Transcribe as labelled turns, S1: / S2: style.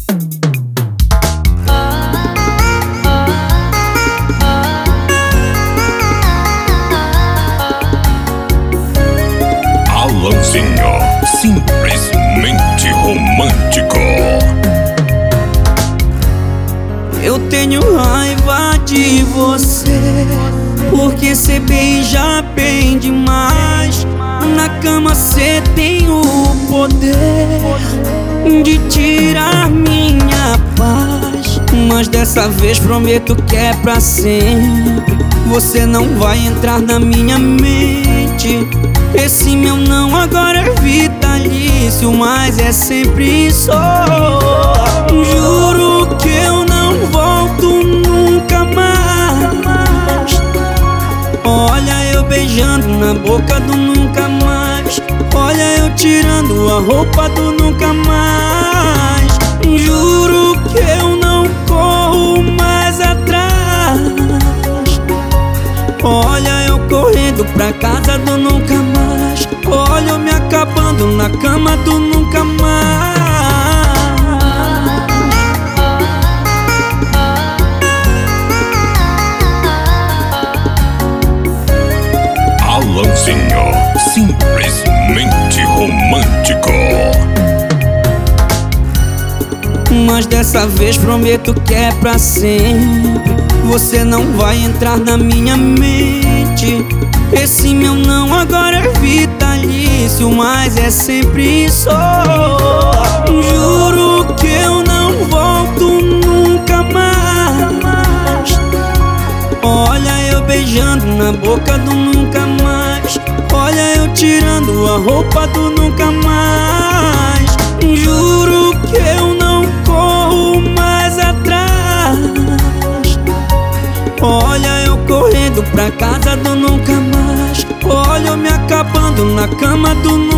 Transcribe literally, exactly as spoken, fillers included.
S1: Alanzinho, simplesmente romântico.
S2: Eu tenho raiva de você, porque cê beija bem demais. Na cama cê tem o poder de tirar minha paz. Mas dessa vez prometo que é pra sempre. Você não vai entrar na minha mente. Esse meu não agora é vitalício, mas é sempre só. Juro que eu não volto nunca mais. Olha eu beijando na boca do nunca mais. Olha eu tirando a roupa do nunca mais. Juro que eu não corro mais atrás. Olha eu correndo pra casa do nunca mais. Olha eu me acabando na cama do nunca mais.
S1: Alanzinho, simplesmente romântico.
S2: Mas dessa vez prometo que é pra sempre. Você não vai entrar na minha mente. Esse meu não agora é vitalício, mas é sempre só. Juro que eu não volto nunca mais. Olha eu beijando na boca do nunca mais. Olha eu tirando a roupa do nunca mais. Juro que eu não corro mais atrás. Olha eu correndo pra casa do nunca mais. Olha eu me acabando na cama do nunca mais.